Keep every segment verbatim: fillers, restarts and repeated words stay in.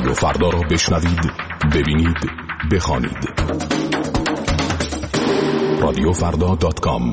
رادیو فردا را بشنوید، ببینید، بخوانید. رادیو فردا دات کام.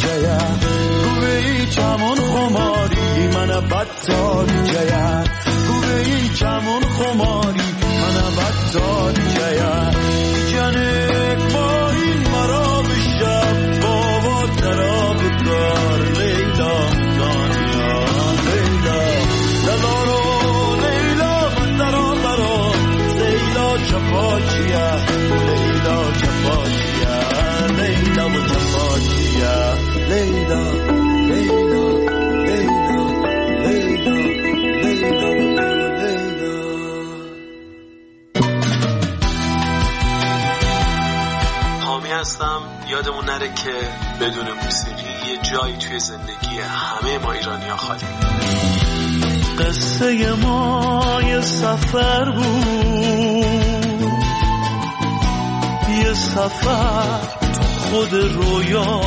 چمون خماری من بدتاری جاید چمون خماری من ابد کیا جنک با این مرا بشم بابا ترا بکار لیلا دانیا لیلا لالارو لیلا من درا برا لیلا چپاچیا لیلا چپاچیا لیلا و چپاچیا لیلا لیلا لیلا لیلا لیلا هستم. یادمون نره که بدون موسیقی یه جایی توی زندگی همه ما ایرانی‌ها خالی. قصه ما یه سفر بود، یه سفر تو خود رویا،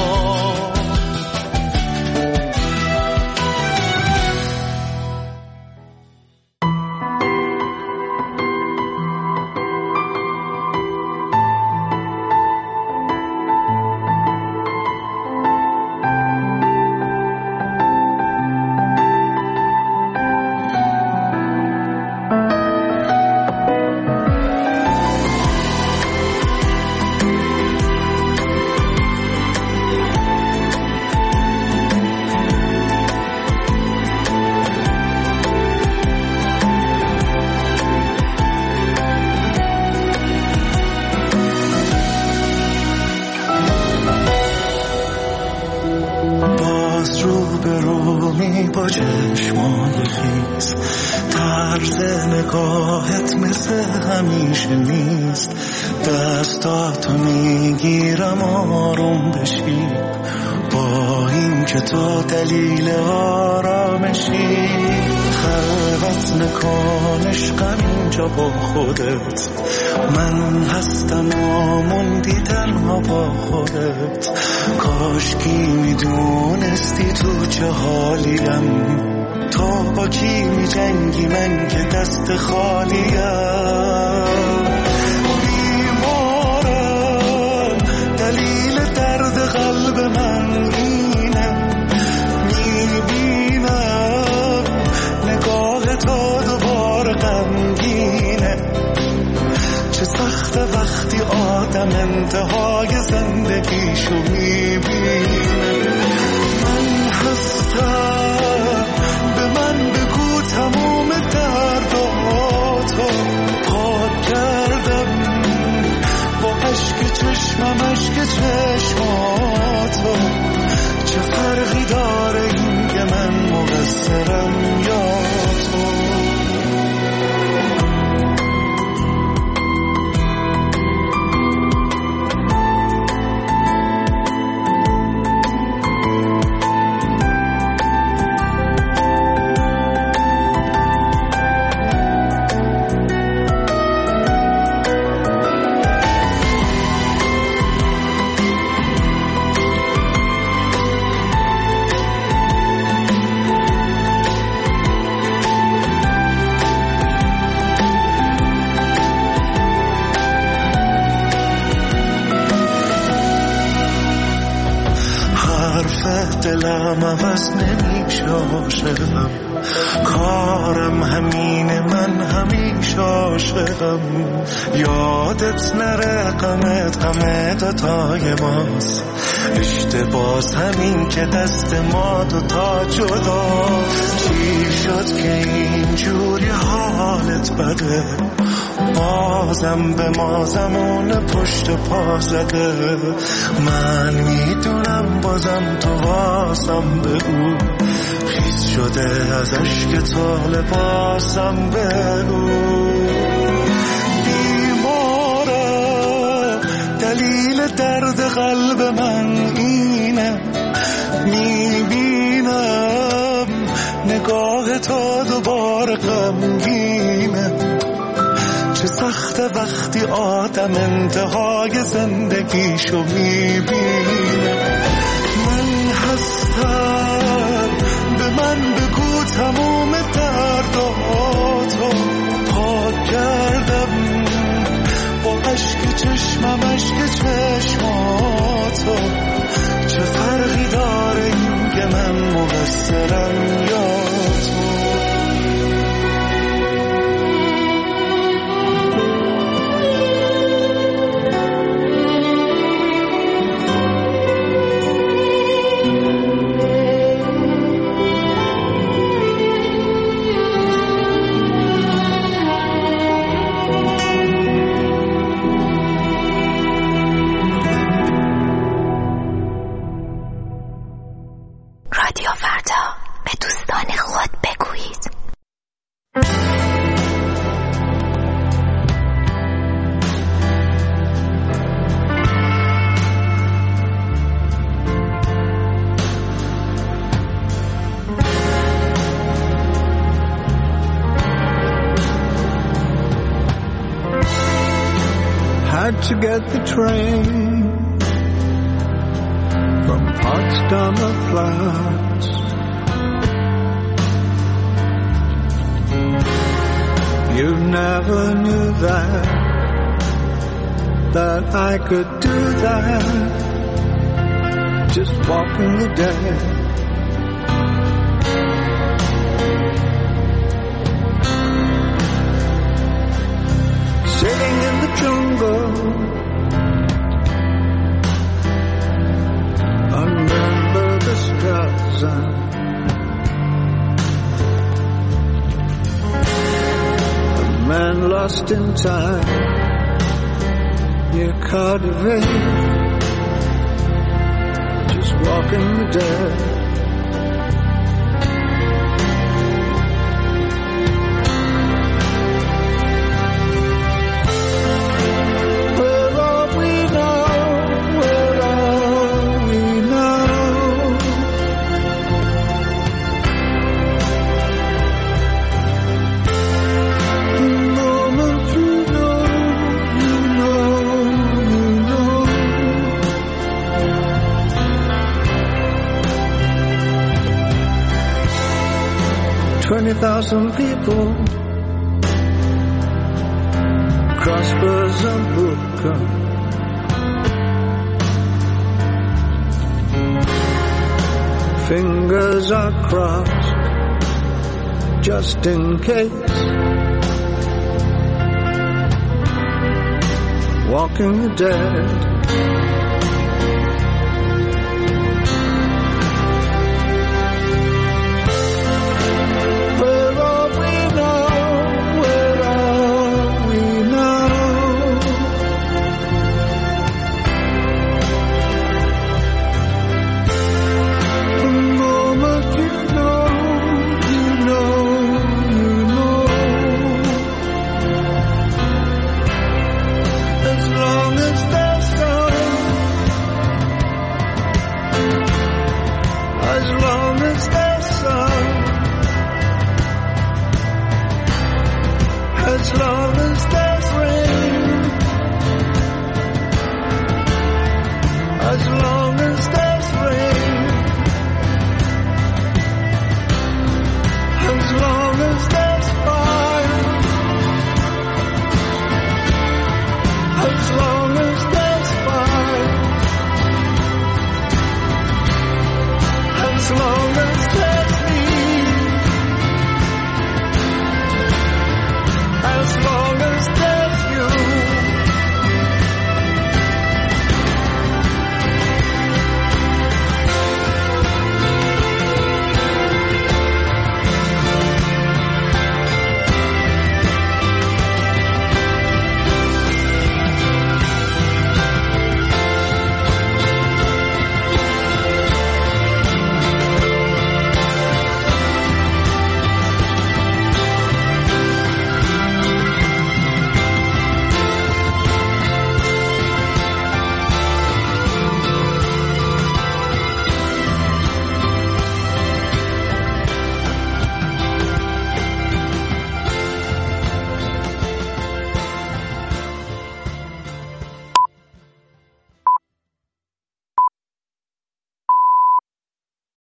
با چشمان خیز طرز نگاهت مثل همیشه نیست، دستاتو میگیرم آروم بشی، با این که تو دلیل آرامشی، خلوت نکن عشقم اینجا با خودت، من هستم و موندی تنها با خودت، کاشکی میدونستی تو چه حالیم، تو با کی می جنگی من که دست خالیم، بیمارم دلیل درد قلب من اینه، میبینم نگاه تو دوباره غمگینه، چه سخت وقتی آدم انتهای زندگیشو میبینه، من هستم به من بگو تموم درداتو پاک کردم، با عشق چشمم عشق چشماتو، چه فرقی داره این که من مقصرم یا تو. دلم عوض نمیشه عاشقم، کارم همینه من همیشه عاشقم، یادت نره غمت غم دوتای ماست، اشتباس همین که دست ما دوتا جدا، چی شد که اینجوری حالت بده، بازم به ما زمان پشت پا زده، من میدونم بازم تو واسم بگو، خیس شده از عشق تو لباسم بگو، بیمارم دلیل درد قلب من اینه، میبینم نگاه تو دوباره غمگینه، چه سخت وقتی آدم انتهای زندگیشو میبینه، من هستم به من بگو تموم درداتو پاک کردم، با عشق چشمم عشق چشماتو، چه فرقی داره این که من مقصرم یا تو. رادیو فردا، به دوستان خود بگویید. Had to get the train from Potsdamer Platz. You never knew that, that I could do that, just walking the dead. Sitting in the jungle under the stars, a man lost in time near Cardiff, just walking the dead. Twenty thousand people cross Bersenbrücke. Fingers are crossed just in case. Walking the dead. As long